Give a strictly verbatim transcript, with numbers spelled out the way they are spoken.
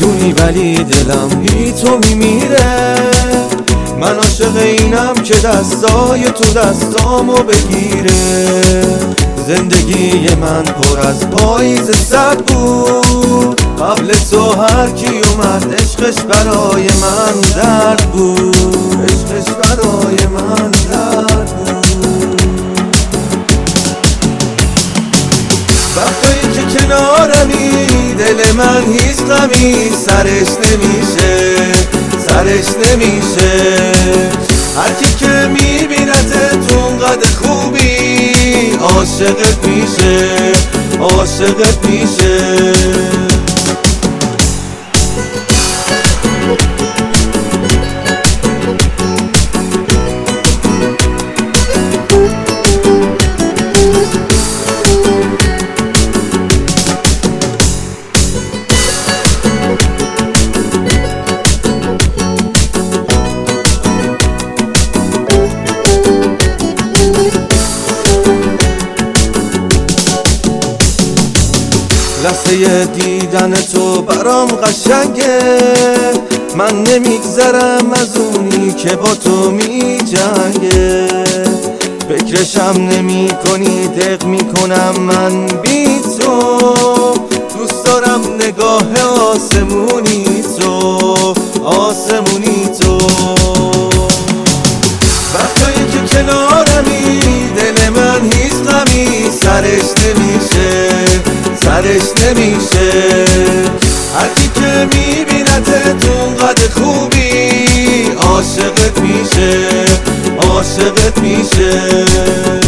نمیدونی ولی دلم بی تو میمیره. من عاشق اینم که دستای تو دستامو بگیره. زندگی من پر از پاییز سرد بود، قبل تو هر کی اومد عشقش برای من درد بود، عشقش برای من درد بود. وقتایی که کنارمی دل من هیچ غمی سرش نمیشه، سرش نمیشه. هر کی که میبینت تو اونقدر خوبی عاشقت میشه، عاشقت میشه. لحظه دیدن تو برام قشنگه، من نمیگذرم از اونی که با تو می جنگه. فکرشم نمی کنی دق می کنم من بی تو، دوست دارم نگاه آسمونی تو، آسمونی تو. وقتایی که کنارمی دل من هیچ غمی سرش نمیشه، سرش نمیشه. هر کی که میبینت تو اونقدر خوبی عاشقت میشه، عاشقت میشه.